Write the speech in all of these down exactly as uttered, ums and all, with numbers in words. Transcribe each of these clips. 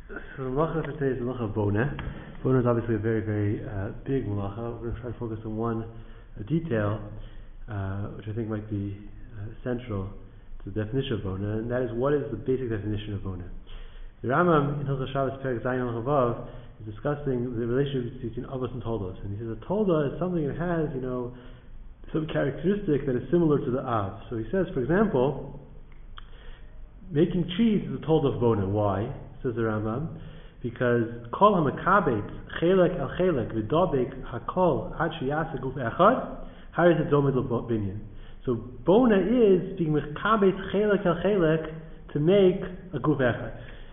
So the malacha for today is the malacha of Bona. Bona is obviously a very, very uh, big malacha. We're going to try to focus on one uh, detail, uh, which I think might be uh, central to the definition of Bona, and that is, what is the basic definition of Bona? The Rambam in Hilchos Shabbos Perek Zayin Al Chavav is discussing the relationship between Avos and Toldos, and he says a Tolda is something that has, you know, some characteristic that is similar to the Av. So he says, for example, making cheese is a Tolda of Bona. Why? Says the Rambam, because Kol HaMakabet Chelek El Chelek V'Dobek Hakol Ad Sheyasa Guf Echad Haris Adomid Binyan. So Bona is being Mekabet Chelek El Chelek to make a Guf Echad.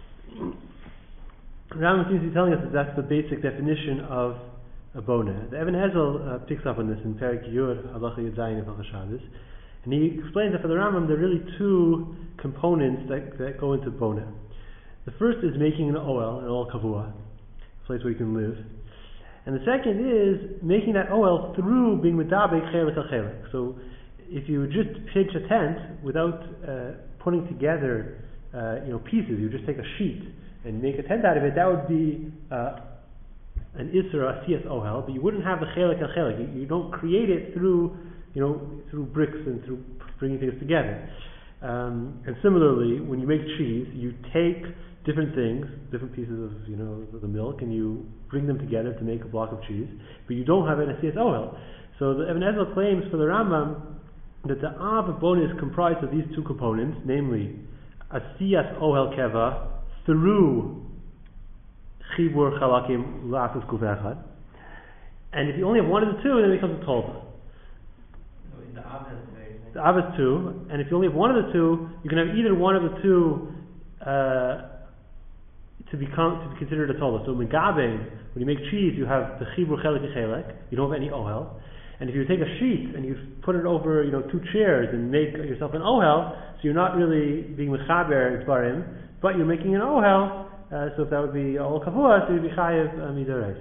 The Rambam seems to be telling us that that's the basic definition of a Bona. The Even Ezel uh, picks up on this in Perek Yud Halacha Yud Zayin of Hilchos Shabbos, and he explains that for the Rambam there are really two components that, that go into Bona. The first is making an oel, an oel kavua, a place where you can live. And the second is making that oel through being medabek chelik al chelik. So if you just pitch a tent without uh, putting together uh, you know, pieces, you just take a sheet and make a tent out of it, that would be uh, an isra, a siyas ohel, but you wouldn't have the chelik al chelik. You, you don't create it through, you know, through bricks and through bringing things together. Um, and similarly, when you make cheese, you take different things, different pieces of, you know, the milk, and you bring them together to make a block of cheese, but you don't have an asiyas ohel. So the Even Ezel claims for the Rambam that the Av of Bona is comprised of these two components, namely asiyas ohel keva through chibur chalakim la'asus guf echad, and if you only have one of the two, then it becomes a tolda. So the Av has the Av is two, and if you only have one of the two, you can have either one of the two uh, to become to be considered a tolda. So megaben, when you make cheese, you have the chibur chelik chelek. You don't have any ohel. And if you take a sheet and you put it over, you know, two chairs and make yourself an ohel, so you're not really being mechaber itbarim, but you're making an ohel. Uh, so if that would be all kavua, so you'd be chayev midoraisa.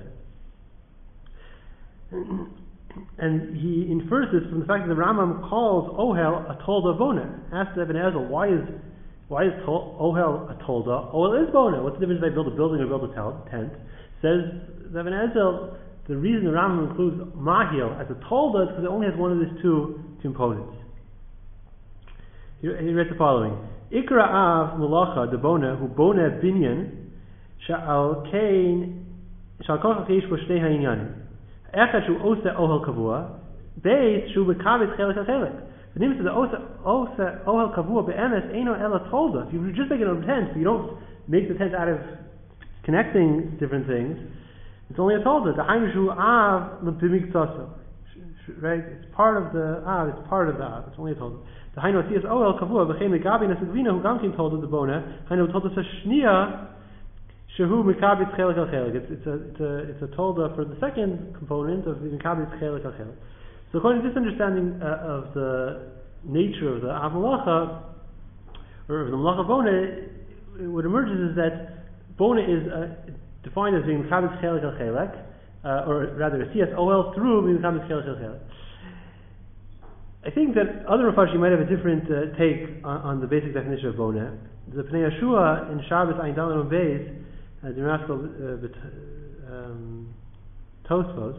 And he infers this from the fact that the Rambam calls ohel a tolda bona. Asks Even Ezel, why is Why is tol- ohel a tolda? Ohel is bona. What's the difference if I build a building or build a tel- tent? Says Even Ezel, the reason the Rambam includes mahil as a tolda is because it only has one of these two components. He, he writes the following: Ikra av mulacha de bona hu bona binyan sha'al kain sha'al kochach yesh bo shnei ha'inyanim echad shu ose ohel kavua beis shu bekavit chelik ha-chelik. The name is the ohel kavua be'emes eino ela tolda. If you just make it a tent, but you don't make the tent out of connecting different things, it's only a tolda. The hainu av l'bimiktaso, right? It's part of the av. It's part of the av. It's only a tolda. The hainu asiyas ohel kavua b'chein megabi nesagvina who gamkin tolda the bona hainu tolda sashnia shehu mikabit chelik al chelik. It's it's a it's a it's a tolda for the second component of mikabit chelik al chelik. So according to this understanding uh, of the nature of the Av Malacha, or of the Malacha Bona, what emerges is that Bona is uh, defined as being Chabit Chelik al Chelek, uh, or rather Siyas Ohel through being Chabit Chelik al Chelek. I think that other Rafashi might have a different uh, take on, on the basic definition of Bona. The Pnei Yeshua in Shabbos Ayin Daled on Beis, uh, the Raskal uh, um, Tosfos,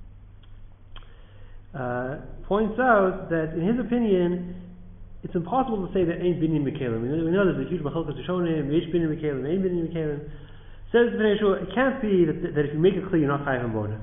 Uh, points out that in his opinion it's impossible to say that ain't binyan mekalim. We know, we know there's a huge machlokes rishonim, yesh binyan mekalim, ain't binyan mekalim. Says the Pnei Yeshua, it can't be that, that if you make a kli you're not chayav on bona.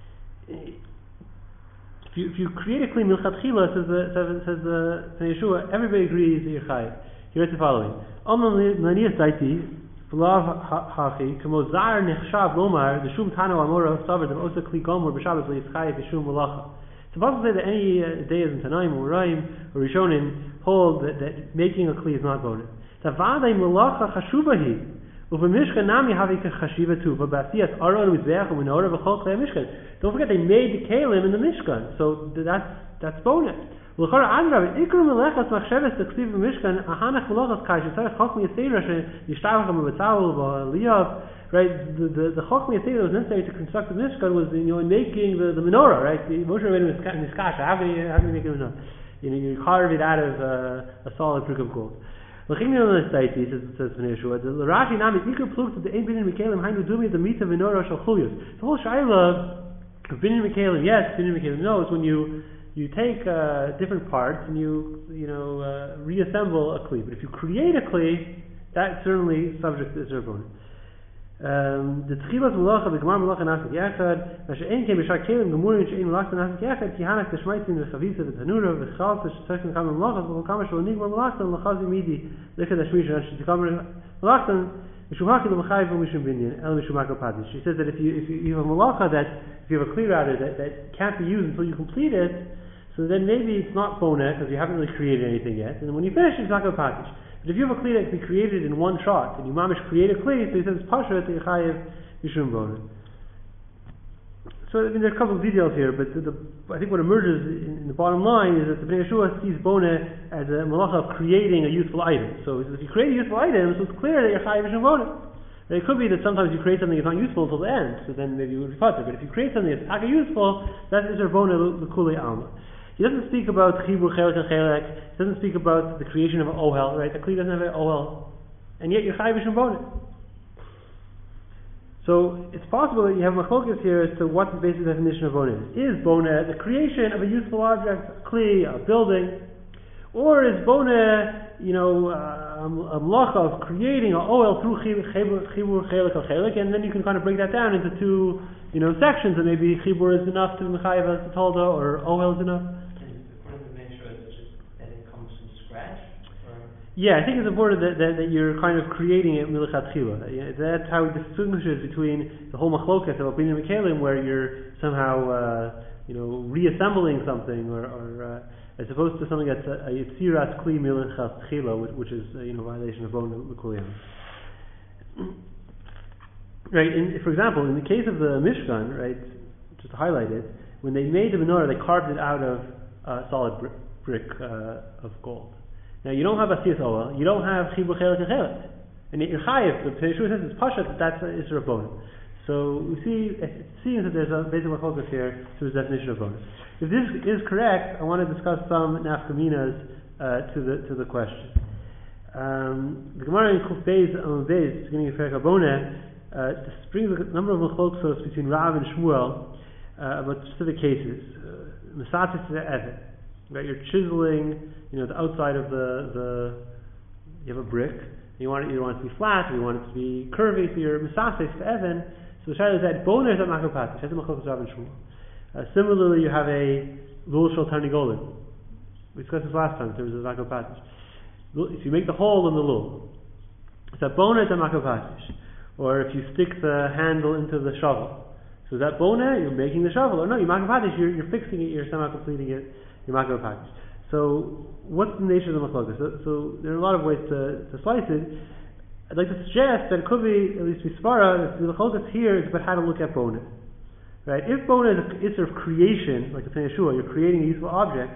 If you if you create a kli milchatchila, says the says, says the Pnei Yeshua, everybody agrees that you're chayav. He writes the following: Amam l'niyas daiti v'lav hachi kamo zar nechshav lomar the shum tano amora savar dem osa kli gomor b'shabbos liyitzchayev yishum malacha. It's impossible to say that any uh, days in Tanaim or Raim or Rishonim hold that, that making a kli is not bonus. Tavadei melacha chashuvahi uvemishkan nami havika chashiva too. But basiyas aron mizbeach u'menorah v'chol klei mishkan. Don't forget they made the kalim in the mishkan, so that's that's bonus. L'chara adrav ikru melechas machsheves t'ksiv mishkan ahanach melachas kai shetzarech chokmi yisera shenishtavach b'betzavul v'liyav. Right, the the, the Chokmi Yisera that was necessary to construct the Mishkan was, you know, in making the, the menorah. Right, the Moshe Rabbeinu Miskasha. How can you how can you make a menorah? You know, you carve it out of uh, a solid brick of gold. L'chingin on the site, says says Bnei Yeshua, the Rashi nami ikar pluk to the ein binin mikalim hainu dumi the mita v'nora shal chuliyos. The whole shaila of binin mikalim, yes, binin mikalim, no, is when you you take uh, different parts and you you know uh, reassemble a kli. But if you create a kli, that's certainly subject to Isser Boneh. The Tchilas Melacha, the Gemara Melacha Nasik Yechad, Masha Ein Kem B'Shar Kelim Gemurim She'ein Melacha Nasik Yechad, Kihanak Teshmaitzin V'Chavisa V'Tanura V'Chal Teshmaitzin Kam Melacha V'Kama Shal Nigmar Melachtan L'Chazi Midi L'Chad Hashmish Rashi Tikamer Melachtan Mishumaki L'Machayiv V'Mishum Binyan El Mishumako Padish. She says that if you if you, you have a Melacha that if you have a clear router that, that can't be used until you complete it, so then maybe it's not Boneh because you haven't really created anything yet, and when you finish it's not going to Padish. But if you have a kli that can be created in one shot, and you mamish create a kli, so he says pasha to Yechayev Yishum Boneh. So I mean, there are a couple of details here, but the, the, I think what emerges in, in the bottom line is that the Bnei Yeshua sees Boneh as a malacha of creating a useful item. So he says, if you create a useful item, so it's clear that Yechayev Yishum Boneh. It could be that sometimes you create something that's not useful until the end, so then maybe you would be potter. But if you create something that's actually useful, that is Isser Boneh l'kulei alma. He doesn't speak about chibur chelek and chelek. He doesn't speak about the creation of an ohel, right? The kli doesn't have an ohel, and yet you're chayiv b'shum boneh. So it's possible that you have machlokas here as to what the basic definition of boneh is. Is boneh the creation of a useful object, a kli, a building, or is boneh, you know, uh, a mlacha of creating an ohel through chibur chelek or chelek, and then you can kind of break that down into two, you know, sections, and maybe chibur is enough to mechayev as the tolda, or ohel is enough. Yeah, I think it's important that, that, that you're kind of creating it milichatchila. That's how it distinguishes between the whole machlokas of Binyan Mikalim, where you're somehow, uh, you know, reassembling something, or, or uh, as opposed to something that's a yitziras kli milichatchila, which, which is uh, you know violation of bon l'kuliyam. Right. In, for example, in the case of the Mishkan, right, just to highlight it, when they made the menorah, they carved it out of uh, solid brick, brick uh, of gold. Now you don't have asiyas oel, you don't have chibur chelek and chelek, and yet you're chayiv. The Pnei Yeshua says it's pasha that that's an Isser Boneh. So we see it seems that there's a basic machlokas here to his definition of bonus. If this is correct, I want to discuss some nafkaminas uh, to the to the question. Um, the Gemara in Kuf Beis on Beis, beginning of Perek Boneh, uh, brings a number of machlokas between Rav and Shmuel uh, about specific cases. Mesatis to the Eved. Right, you're chiseling, you know, the outside of the, the you have a brick, you want it, you want it to be flat, or you want it to be curvy, so you're misases to Evan. So the shaila is that boner is at makopatish, that's a machlokas Rav and Shmuel. Uh, similarly, you have a lul shel tarnigolim. We discussed this last time in terms of makopatish. If you make the hole in the lul, it's a boner is at makopatish. Or if you stick the handle into the shovel, so that boner, you're making the shovel. Or no, you're makopatish, you're, you're fixing it, you're somehow completing it. So, what's the nature of the machlokas? So, so, there are a lot of ways to, to slice it. I'd like to suggest that it could be, at least Svara, the machlokas here is about how to look at boneh. Right? If boneh is a issue of creation, like the Pnei Yeshua, you're creating a useful object,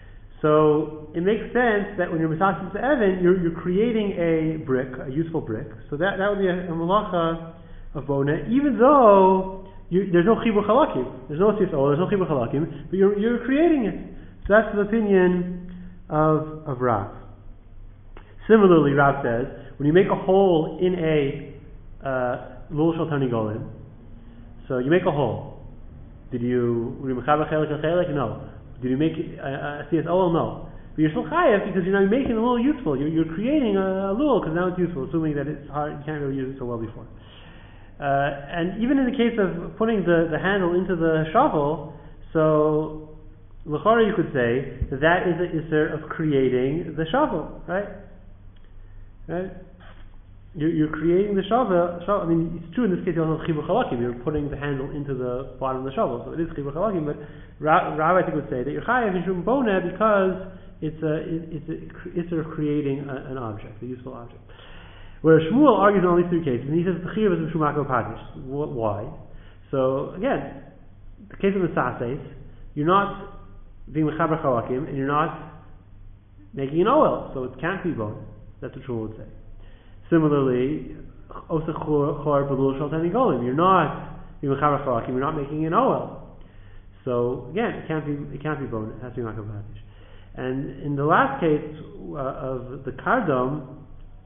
so it makes sense that when you're misasis to Evan, you're, you're creating a brick, a useful brick. So that, that would be a, a malacha of boneh, even though you, there's no chibur chalakim, there's no sif, oh, there's no chibur chalakim, but you're, you're creating it. So that's the opinion of, of Rav. Similarly, Rav says, when you make a hole in a uh, lul shel tarnigolim, so you make a hole. Did you, were you mechaber chelek and chelek? No. Did you make a C S O L? No. But you're still chayav because you're now making the lul useful. You're, you're creating a, a lul because now it's useful, assuming that it's hard, you can't really use it so well before. Uh, and even in the case of putting the, the handle into the shovel, so l'chara you could say that that is an isser of creating the shovel, right? Right? You're, you're creating the shovel, shovel. I mean, it's true in this case you also have chibur chalakim. You're putting the handle into the bottom of the shovel, so it is chibur chalakim. But Rav, I think would say that you're chayav mishum boneh because it's a it's a isser of creating a, an object, a useful object. Whereas Shmuel argues on these three cases, and he says the chiyuv is mishum makopatish. Why? So again, the case of the sases, you're not being mechaber chalakim, and you're not making an oil, so it can't be bone. That's what Shmuel would say. Similarly, osech chor b'lul shel tarnigolim, you're not being mechaber chalakim, you're not making an oil. So again, it can't be it can't be bone. It has to be makopatish. And in the last case uh, of the kardom,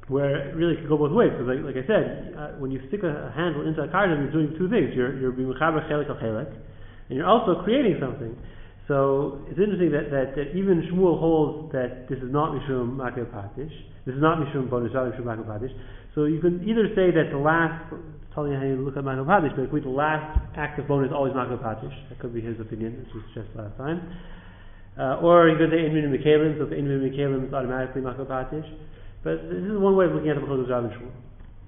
where it really could go both ways. Because like, like I said, uh, when you stick a, a handle into a cardam, you're doing two things. You're you're being mechaber chelik al chelik, and you're also creating something. So it's interesting that, that, that even Shmuel holds that this is not mishum makir patish. This is not mishum bonus, not mishum makir patish. So you can either say that the last, telling you how you look at makir patish, but the last act of bonus is always makir patish. That could be his opinion, as we suggested last time. Uh, or you could say inmin mikalim, so the inmin mikalim is automatically makir patish. But this is one way of looking at the B'chol Rav and Shmuel.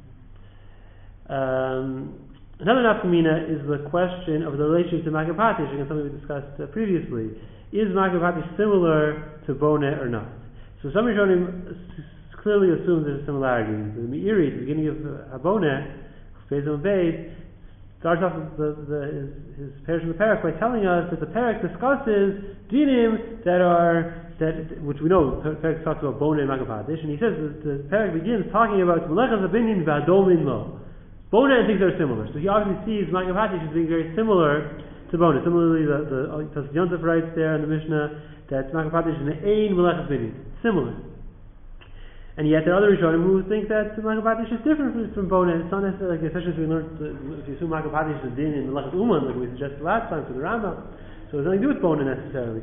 Um, Another nafkamina is the question of the relationship to Makir Patish, again something we discussed uh, previously. Is Makir Patish similar to Boneh or not? So some Rishonim clearly assume there's a similarity. The Meiri, at the beginning of uh, Boneh, Beis and Beis, starts off the, the, his, his parish in the parak by telling us that the parak discusses dinim that are, that which we know, the parak talks about Boneh and Makir Patish, and he says that the parak begins talking about Melechas Abinin v'Adomin Lo. Boneh and things that are similar. So he obviously sees Makir Patish as being very similar to Boneh. Similarly, the, the Tosfos Yontif writes there in the Mishnah that Makir Patish is an Ein Melechas Binin. Similar. And yet there are other Rishonim who think that Makir Patish is different from, from Boneh. It's not necessarily, like, especially if we learned, if you assume Makir Patish is a din in Melechas Uman, like we suggested last time for the Rambam. So it has nothing to do with Boneh necessarily.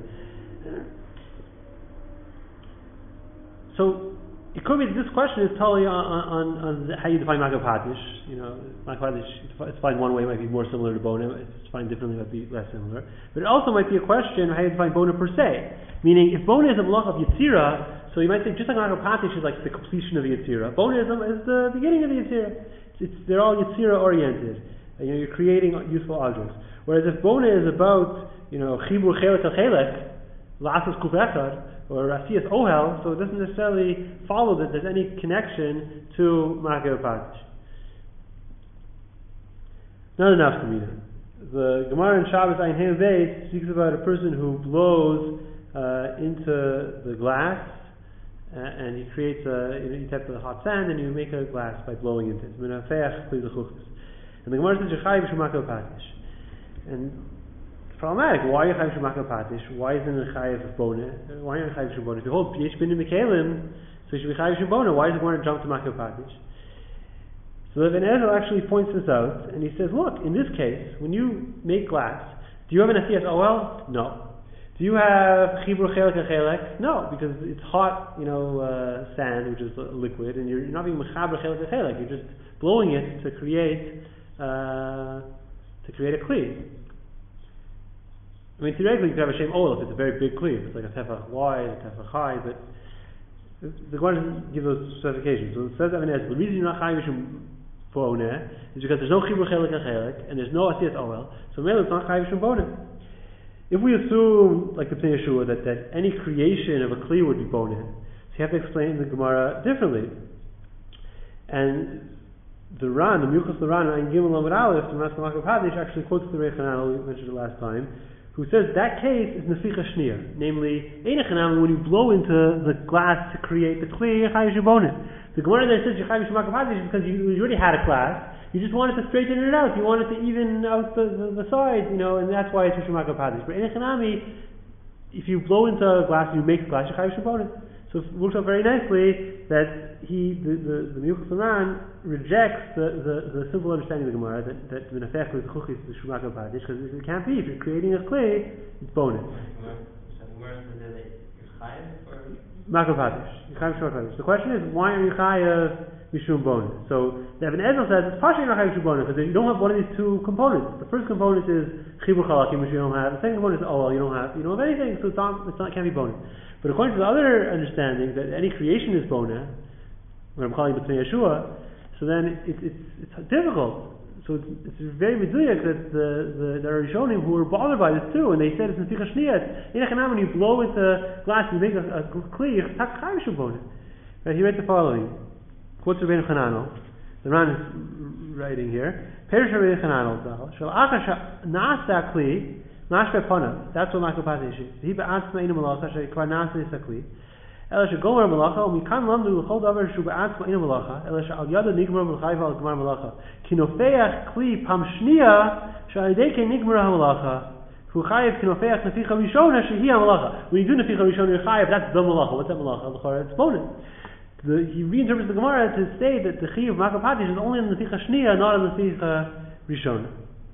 So it could be that this question is totally on, on, on how you define Makir Patish. You know, Makir Patish, it's defined one way, it might be more similar to Boneh. It's defined differently, it might be less similar. But it also might be a question of how you define Boneh per se. Meaning, if Boneh is a malach of Yetzirah, so you might say just like Makir Patish is like the completion of the Yetzirah, Boneh is, is the beginning of the Yetzirah. It's, it's, they're all Yetzirah oriented. You know, you're creating useful objects. Whereas if Boneh is about, you know, Chibur Chelet al Chelet, La'asas Kuf Echad, or Asiyas Ohel, so it doesn't necessarily follow that there's any connection to Makir Patish. Not enough for me. The Gemara in Shabbos Ein Hem Beis speaks about a person who blows uh, into the glass, uh, and he creates a, you know, you tap the hot sand and you make a glass by blowing into it. And the Gemara says Yechai B'Shem Makir Patish. And problematic. Why are you chayiv Makir Patish? Why isn't it chayiv of Boneh? Why aren't you chayiv Boneh? If you hold yesh binin mekalim, so you should be chayiv Boneh. Why does it want to jump to Makir Patish? So the Ibn Ezel actually points this out, and he says, look, in this case, when you make glass, do you have an asiyas oel? No. Do you have chibur chelik and chelik? No, because it's hot, you know, uh, sand, which is liquid, and you're, you're not being mechaber chelik and chelik. You're just blowing it to create uh, to create a kli. I mean, theoretically, you could have a shem oil if it's a very big kli, if it's like a tefach wide, a tefach high, but the Gemara doesn't give those specifications. So it says that the reason you're not chayiv shem boneh is because there's no chibur chelik and chelik, and there's no asiyas oil, so maybe it's not chayiv shem boneh. If we assume, like the Pnei Yeshua, that, that any creation of a kli would be boneh, so you have to explain the Gemara differently. And the Ran, the Miuchas the Ran, and Gimel Lamed Aleph, the Maskeh Makir Patish, actually quotes the Rei Chananel, we mentioned it last time, who says that case is neficha shniya, namely, einachanam, when you blow into the glass to create the kli, chayiv shem boneh. The Gemara there says chayiv shem Makir Patish because you, you already had a glass, you just wanted to straighten it out, you wanted to even out the, the, the sides, you know, and that's why it's Makir Patish. But einachanami, if you blow into a glass and you make the glass, chayiv shem boneh. So it works out very nicely that he, the the, the Miuchas Ran, rejects the, the, the simple understanding of the Gemara that that the nefech with chuchis is Makir Patish, because it can't be. If you're creating a clay, it's bonus. Makir Patish. The question is, why are you chayav mishum bonus? So the Ibn Ezel says it's partially not chayav mishum bonus because you don't have one of these two components. The first component is chibur chalakim, which you don't have. The second component is oh well, you don't have. You don't have anything, so it's not. It's not. It can't be bonus. But according to the other understanding that any creation is boneh, what I'm calling the Pnei Yeshua, so then it, it, it's it's difficult. So it's, it's very meduyek that the the there are Rishonim who were bothered by this too, and they said it's neficha shniyat. When you blow into glass, you make a, a kli. Tak chayiv shem boneh. He writes the following: quotes Rabbeinu Chananel. The Ran is writing here. Perish Rabbeinu Chananel zal shel achar na'asa kli. Mashpe Pona, that's what Makir Patish is. He be'atzma inu malacha, she'kvar nasa yisakli. Ela she'gomer malacha, u'mikan lamdu l'chol davar shu be'atzma inu malacha, ela she'al yada nigmar v'chayva al gmar malacha. Kinofeach kli pam shniya, she'alideke nigmar ha-malacha. V'chayev kinofeach neficha rishona, she'hi ha-malacha. When you do neficha rishona, you're chayev, that's the malacha. What's that malacha? It's bonus. the, he reinterprets the Gemara to say that the Chiyuv Makar Patish is only in the Sicha Shniya, not in the Sicha Rishona.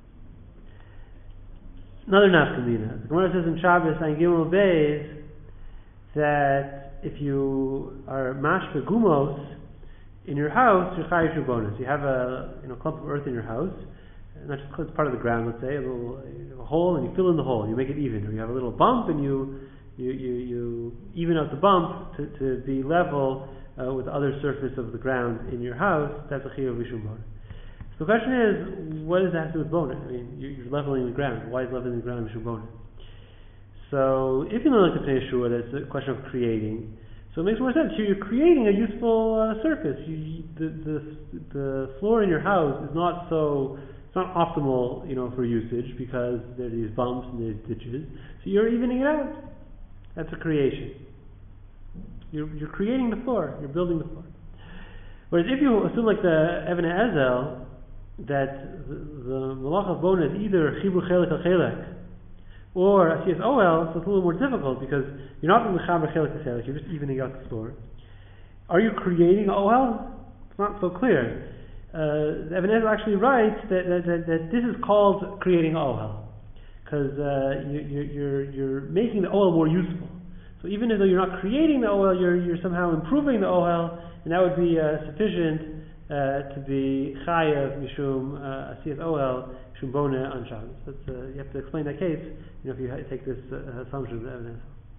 Another nafkamina. The Gemara says in Shabbos and Gimel Beis that if you are mashpe gumos in your house, you're chayiv shubonis. You have a you know clump of earth in your house, not just it's part of the ground. Let's say a little a hole, and you fill in the hole. You make it even, or you have a little bump, and you you you, you even out the bump to, to be level uh, with the other surface of the ground in your house. That's a chiyuv rishon bona. So the question is, what does that have to do with bona? I mean, you're leveling the ground. Why is leveling the ground rishon bona? So if you know like the Pnei Yeshua, that's a question of creating. So it makes more sense. You're creating a useful uh, surface. You, the, the the floor in your house is not so it's not optimal, you know, for usage because there are these bumps and there's ditches. So you're evening it out. That's a creation. You're you're creating the floor. You're building the floor. Whereas if you assume like the Even Ezel that the, the Malach of Bona is either Chibur Chelek al Chelek or a C S O L, so it's a little more difficult because you're not in the Chaber Chelik Chelik, you're just evening out the floor. Are you creating O L? It's not so clear. Uh, the Even Ezel actually writes that, that, that, that this is called creating O L because uh, you, you, you're, you're making the O L more useful. So even though you're not creating the O L, you're, you're somehow improving the O L, and that would be uh, sufficient uh, to be Chayav Mishum uh, a C S O L Mishum Bona on Shabbos. That's, uh, you have to explain that case. You know, if you ha- take this uh, assumption of the evidence.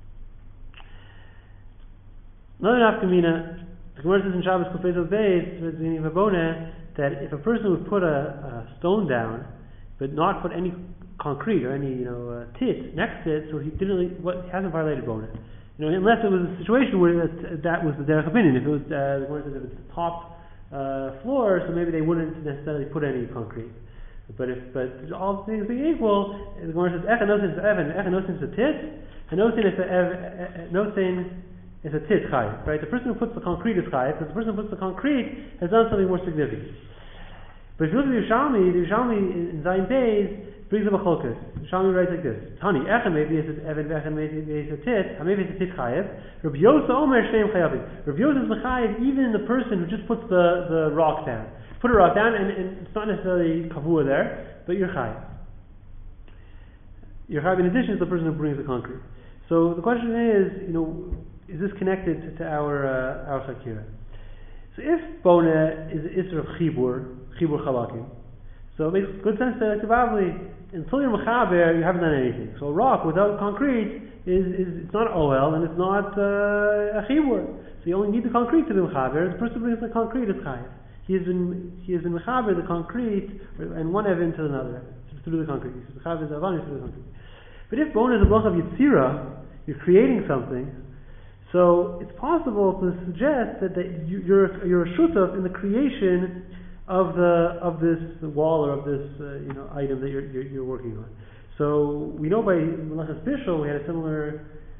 Another nafkamina, the Gemara says in Shabbos Kufezo Beis, the beginning of a bona, that if a person would put a, a stone down, but not put any concrete or any you know uh, tit next to it, so he didn't really, what he hasn't violated bona. You know, unless it was a situation where that, that was the derech opinion. If it was uh, the Gemara says if it's the top uh, floor, so maybe they wouldn't necessarily put any concrete. But if but all things being equal, the Gemara says echanosin is evan, echanosin is a tit, hanosin is a nosin is a tit chayiv. Right? The person who puts the concrete is chayiv, because the person who puts the concrete has done something more significant. But if you look at the Yerushalmi, the Yerushalmi in Zayin Beis brings up a cholkas. The Yerushalmi writes like this: Tani echa maybe it's evan, echa maybe it's a tit, maybe it's a tit chayiv. Rabbi Yosa Omer Shneim chayavim. Rabbi Yosa is mechayiv even the person who just puts the the rock down. Put a rock down, and, and it's not necessarily kavua there, but you're chayiv. You're chayiv in addition to the person who brings the concrete. So the question is, you know, is this connected to, to our uh, our chakira? So if bona is the isra of chibur, chibur chalakim, so it makes good sense to probably until you're mechaber, you haven't done anything. So a rock without concrete is, is it's not oel and it's not uh, a chibur. So you only need the concrete to be mechaber. The person who brings the concrete is chayiv. He has been he has been mechaber the concrete and one evan to another through the concrete. Mechaber the avanis through the concrete. But if bona is a block of yitzira, you're creating something. So it's possible to suggest that, that you, you're you're a shutaf in the creation of the of this wall or of this uh, you know item that you're, you're you're working on. So we know by Melechus Bishul we had a similar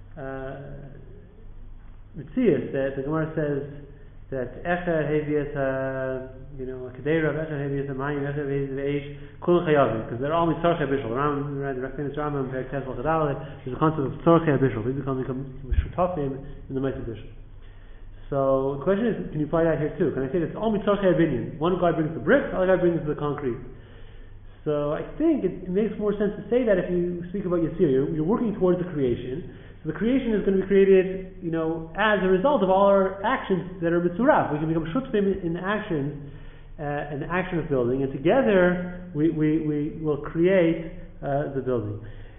mitzias uh, that the Gemara says that Echa Hevias, you know, Kedera, Echa Hevias, Mayim, Echa Hevias, Eish, Kul Chayavim, because they're all Mitzorchei Bishul. Around the famous Rambam, Perek Tesla Chadal, there's a concept of Tzorchei Bishul. They become Shutafim in the Mitzvah Bishul. So the question is, can you apply that here too? Can I say that it's all Mitzorchei Binyan? One guy brings the bricks, the other guy brings the concrete. So I think it, it makes more sense to say that if you speak about Yisir, you're, you're working towards the creation. So the creation is going to be created, you know, as a result of all our actions that are mitzuraf. We can become shutfim in action, uh, in the action of building, and together we we, we will create uh, the building.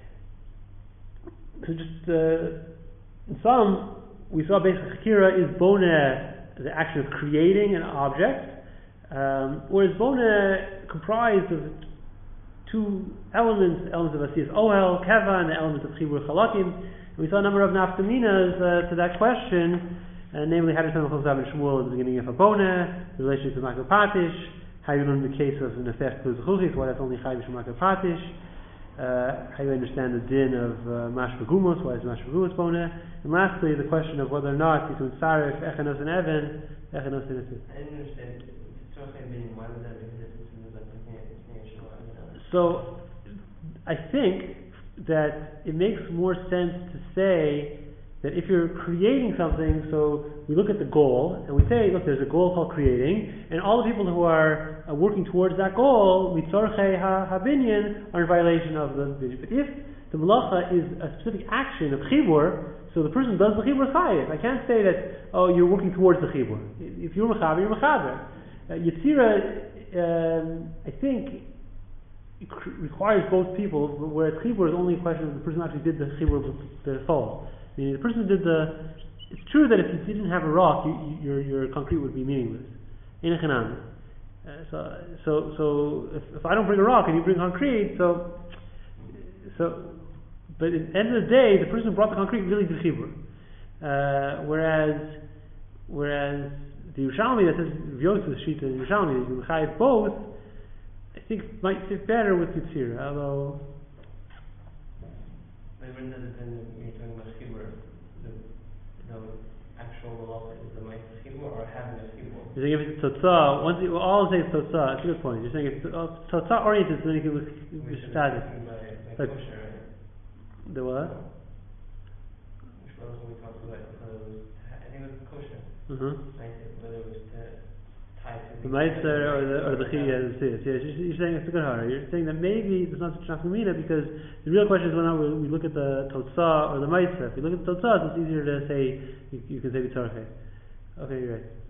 So just uh, in sum, we saw basic chakira is bona the action of creating an object, um, whereas bona comprised of two elements: elements of asiyas ohel keva and the element of chibur chalakim. We saw a number of nafkaminas uh, to that question, uh, namely how to tell Chosav and Shmuel at the beginning of a bona, the relationship to Makar Patish, how you learn the case of Nefesh Kuzuchuchis, why that's only Chai B'Shem Makar Patish, uh, how you understand the din of uh, Mash Begumos, why is Mash Begumos bona, and lastly the question of whether or not between Sarif, Echanos and Evan, Echanos and Evan. I didn't understand. Why would that make a difference in the like So I think that it makes more sense to say that if you're creating something, so we look at the goal and we say, look, there's a goal called creating, and all the people who are uh, working towards that goal, mitzorchei ha-binyan, are in violation of the binyan. But if the malacha is a specific action of chibur, so the person does the chibur chayiv. I can't say that, oh, you're working towards the chibur. If you're mechaber, you're mechaber. Uh, Yetzira, um, I think, it requires both people, whereas chibur is only a question of the person actually did the chibur with the soul. The person who did the. It's true that if you didn't have a rock, you, you, your your concrete would be meaningless. In a chanami. Uh, so so so if, if I don't bring a rock and you bring concrete, so so. But at the end of the day, the person who brought the concrete really did chibur. Uh, whereas whereas the Yerushalmi that says Yosef's sheet and Yerushalmi, you chayiv both, I think might fit better with Yitzira, although. But when does it then, when you're talking about chibur, the, the actual malacha is the ma'aseh chibur or having a chibur? You're saying if it's totzah, once you, well, all I'm saying is totzah, it's a good point. You're saying if it's uh, totzah oriented, then you can look static. Like kosher, right? The what? Which was when we talked about, uh, I think it was kosher. Uh-huh. Whether it was to tie to The ma'aser or the or the chiyah, yes, yes. You're, you're saying it's a good hara. You're saying that maybe there's not such nafkamina because the real question is whether or not we, we look at the totzah or the ma'aser. If you look at the totzah, it's easier to say you, you can say bitzarche. Okay, you're right.